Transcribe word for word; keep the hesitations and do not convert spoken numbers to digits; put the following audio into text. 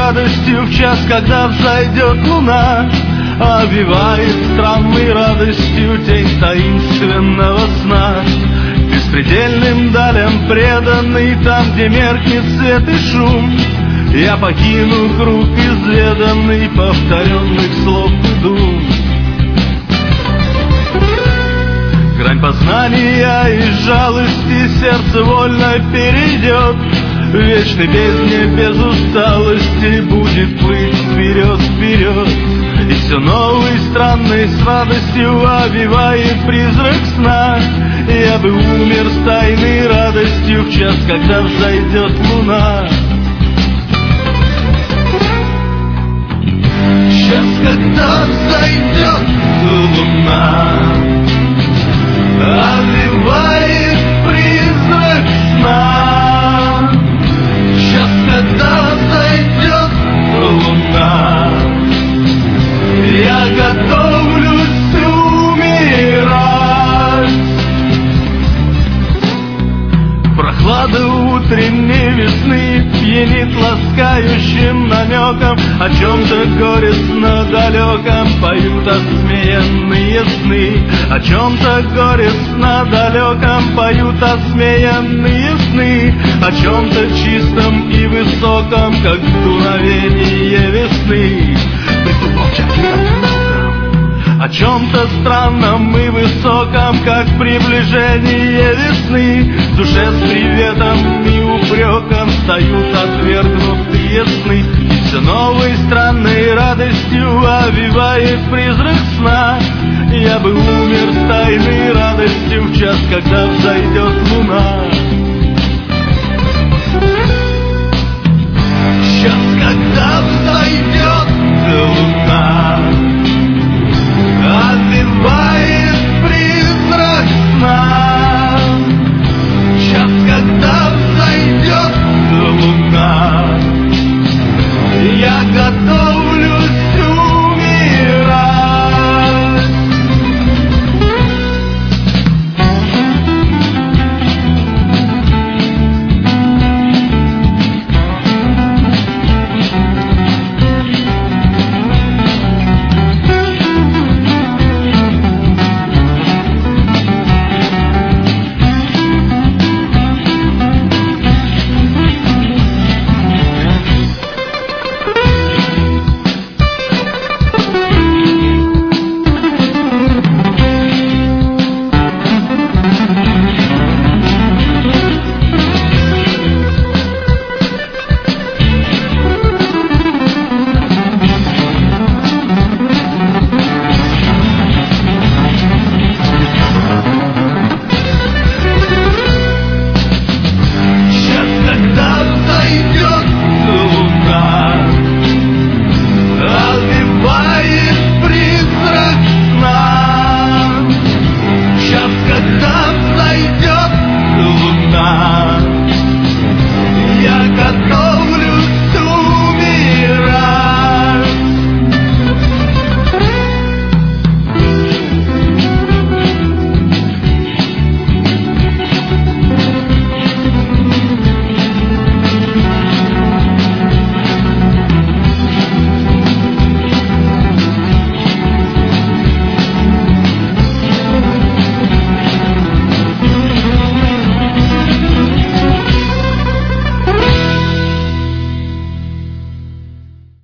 радостью в час, когда взойдет луна, обвивает странной радостью тень таинственного сна. Беспредельным далям преданный, там, где меркнет свет и шум, я покину круг изведанный повторенных слов и дум. Грань познания и жалости сердце вольно перейдет, в вечной бездне без усталости будет плыть вперед, вперед. И все новой странной с радостью обвивает призрак сна. Я бы умер с тайной радостью в час, когда взойдет луна. Час, когда взойдет луна, обвивает призрак сна. Час, когда взойдет луна, я готовлюсь умирать. Прохлада утренней весны пьянит ласкающим намеком, о чем-то горестно далеком поют осмеянные сны. О чем-то горестно далеком поют осмеянные сны. О чем-то чистом и высоком, как дуновение весны. О чем-то странном и высоком, как приближение весны. В душе с приветом и упреком встают отвергнутые сны. И все новой странной радостью обвивает призрак сна. Я бы умер с тайной радостью в час, когда взойдет луна.